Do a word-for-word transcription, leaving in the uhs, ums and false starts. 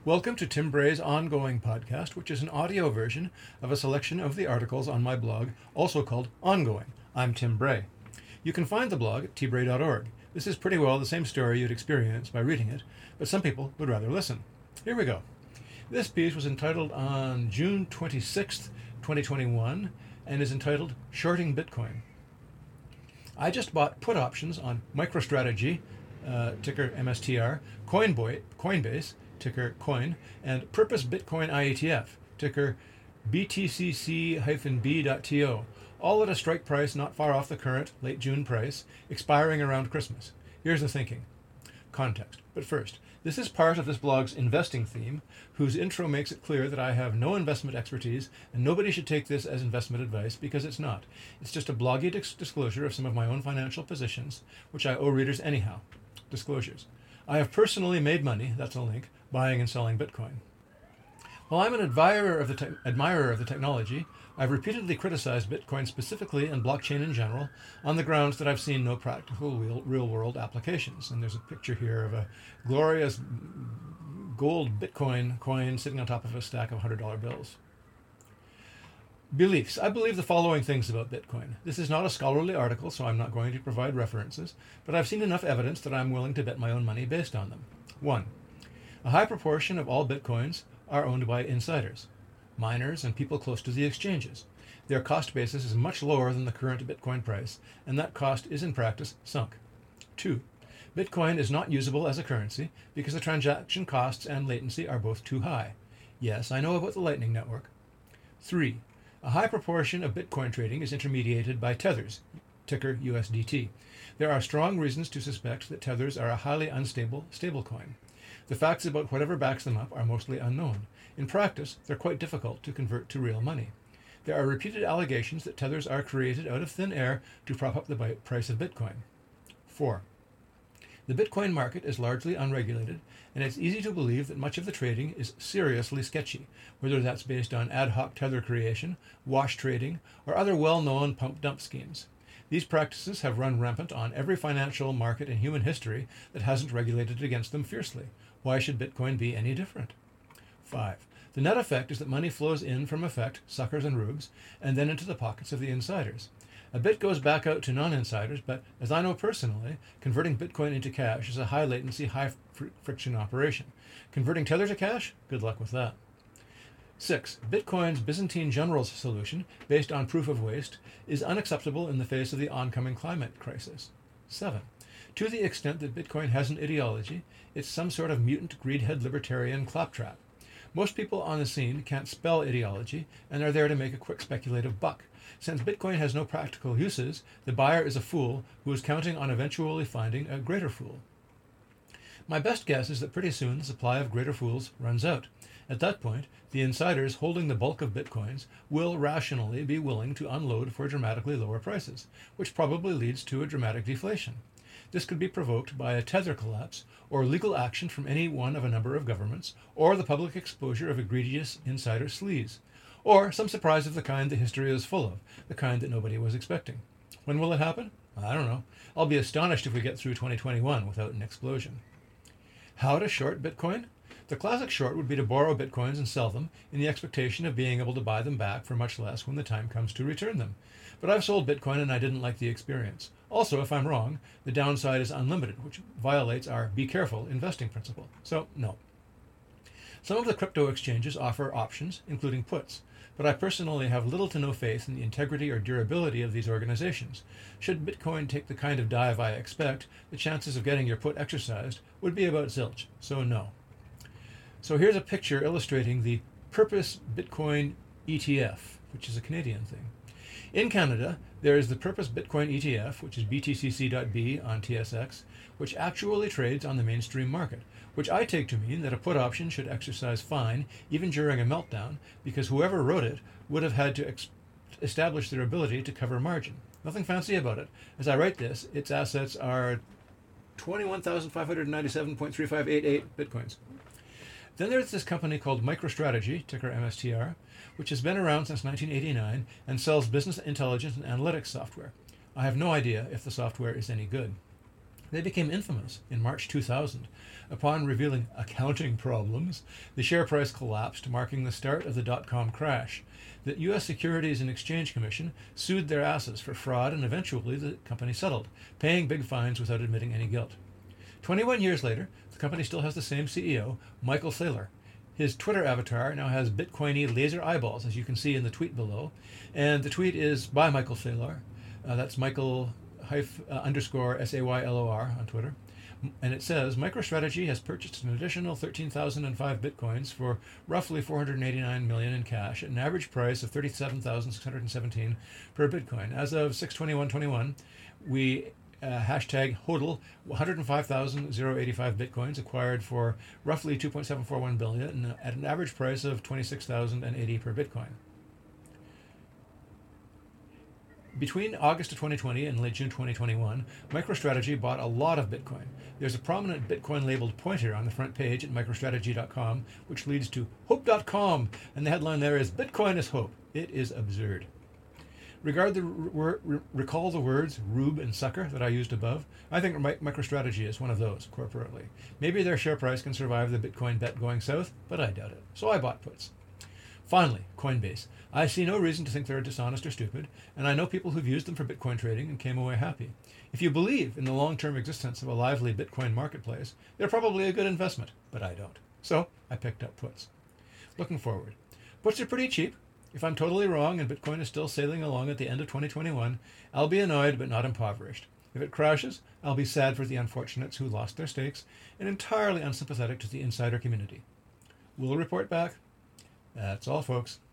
Welcome to Tim Bray's ongoing podcast, which is an audio version of a selection of the articles on my blog, also called Ongoing. I'm Tim Bray. You can find the blog at t bray dot org. This is pretty well the same story you'd experience by reading it, but some people would rather listen. Here we go. This piece was entitled on June twenty-sixth, twenty twenty-one, and is entitled Shorting Bitcoin. I just bought put options on MicroStrategy, uh, ticker M S T R, Coinboy, Coinbase, ticker Coin, and Purpose Bitcoin I E T F, ticker B T C C B dot T O, all at a strike price not far off the current late June price, expiring around Christmas. Here's the thinking. Context. But first, this is part of this blog's investing theme, whose intro makes it clear that I have no investment expertise, and nobody should take this as investment advice, because it's not. It's just a bloggy dis- disclosure of some of my own financial positions, which I owe readers anyhow. Disclosures. I have personally made money, that's a link, buying and selling Bitcoin. While I'm an admirer of the te- admirer of the technology, I've repeatedly criticized Bitcoin specifically and blockchain in general on the grounds that I've seen no practical real, real-world applications. And there's a picture here of a glorious gold Bitcoin coin sitting on top of a stack of one hundred dollar bills. Beliefs. I believe the following things about Bitcoin. This is not a scholarly article, so I'm not going to provide references, but I've seen enough evidence that I'm willing to bet my own money based on them. One. A high proportion of all Bitcoins are owned by insiders, miners, and people close to the exchanges. Their cost basis is much lower than the current Bitcoin price, and that cost is in practice sunk. Two. Bitcoin is not usable as a currency because the transaction costs and latency are both too high. Yes, I know about the Lightning Network. Three. A high proportion of Bitcoin trading is intermediated by tethers, ticker U S D T. There are strong reasons to suspect that tethers are a highly unstable stablecoin. The facts about whatever backs them up are mostly unknown. In practice, they're quite difficult to convert to real money. There are repeated allegations that tethers are created out of thin air to prop up the price of Bitcoin. Four. The Bitcoin market is largely unregulated, and it's easy to believe that much of the trading is seriously sketchy, whether that's based on ad hoc tether creation, wash trading, or other well-known pump-dump schemes. These practices have run rampant on every financial market in human history that hasn't regulated against them fiercely. Why should Bitcoin be any different? Five. The net effect is that money flows in from effect, suckers and rubes, and then into the pockets of the insiders. A bit goes back out to non-insiders, but as I know personally, converting Bitcoin into cash is a high latency, high fr- friction operation. Converting tether to cash? Good luck with that. Six. Bitcoin's Byzantine Generals solution, based on proof of waste, is unacceptable in the face of the oncoming climate crisis. Seven. To the extent that Bitcoin has an ideology, it's some sort of mutant greedhead libertarian claptrap. Most people on the scene can't spell ideology and are there to make a quick speculative buck. Since Bitcoin has no practical uses, the buyer is a fool who is counting on eventually finding a greater fool. My best guess is that pretty soon the supply of greater fools runs out. At that point, the insiders holding the bulk of Bitcoins will rationally be willing to unload for dramatically lower prices, which probably leads to a dramatic deflation. This could be provoked by a tether collapse, or legal action from any one of a number of governments, or the public exposure of egregious insider sleaze, or some surprise of the kind the history is full of, the kind that nobody was expecting. When will it happen? I don't know. I'll be astonished if we get through twenty twenty-one without an explosion. How to short Bitcoin? The classic short would be to borrow Bitcoins and sell them in the expectation of being able to buy them back for much less when the time comes to return them. But I've sold Bitcoin and I didn't like the experience. Also, if I'm wrong, the downside is unlimited, which violates our be careful investing principle. So, no. Some of the crypto exchanges offer options, including puts, but I personally have little to no faith in the integrity or durability of these organizations. Should Bitcoin take the kind of dive I expect, the chances of getting your put exercised would be about zilch, so no. So here's a picture illustrating the Purpose Bitcoin E T F, which is a Canadian thing. In Canada, there is the Purpose Bitcoin E T F, which is B T C C dot B on T S X, which actually trades on the mainstream market, which I take to mean that a put option should exercise fine even during a meltdown, because whoever wrote it would have had to ex- establish their ability to cover margin. Nothing fancy about it. As I write this, its assets are twenty-one thousand five hundred ninety-seven point three five eight eight bitcoins. Then there's this company called MicroStrategy, ticker M S T R, which has been around since nineteen eighty-nine and sells business intelligence and analytics software. I have no idea if the software is any good. They became infamous in March two thousand. Upon revealing accounting problems, the share price collapsed, marking the start of the dot-com crash. The U S Securities and Exchange Commission sued their asses for fraud, and eventually the company settled, paying big fines without admitting any guilt. twenty-one years later, the company still has the same C E O, Michael Saylor. His Twitter avatar now has Bitcoin-y laser eyeballs, as you can see in the tweet below. And the tweet is by Michael Saylor. Uh, that's Michael hyph, uh, underscore S A Y L O R on Twitter. And it says, MicroStrategy has purchased an additional thirteen thousand five Bitcoins for roughly four hundred eighty-nine million dollars in cash at an average price of thirty-seven thousand six hundred seventeen per Bitcoin. As of six twenty-one twenty-one, we Uh, hashtag HODL, one hundred five thousand eighty-five Bitcoins acquired for roughly two point seven four one billion dollars at an average price of twenty-six thousand eighty per Bitcoin. Between August of twenty twenty and late June twenty twenty-one, MicroStrategy bought a lot of Bitcoin. There's a prominent Bitcoin labeled pointer on the front page at microstrategy dot com, which leads to hope dot com, and the headline there is Bitcoin is hope. It is absurd. Regard the re- re- recall the words rube and sucker that I used above. I think MicroStrategy is one of those corporately. Maybe their share price can survive the Bitcoin bet going south, but I doubt it. So I bought puts. Finally, Coinbase. I see no reason to think they're dishonest or stupid, and I know people who've used them for Bitcoin trading and came away happy. If you believe in the long-term existence of a lively Bitcoin marketplace, they're probably a good investment, but I don't. So I picked up puts. Looking forward. Puts are pretty cheap. If I'm totally wrong and Bitcoin is still sailing along at the end of twenty twenty-one, I'll be annoyed but not impoverished. If it crashes, I'll be sad for the unfortunates who lost their stakes and entirely unsympathetic to the insider community. We'll report back. That's all, folks.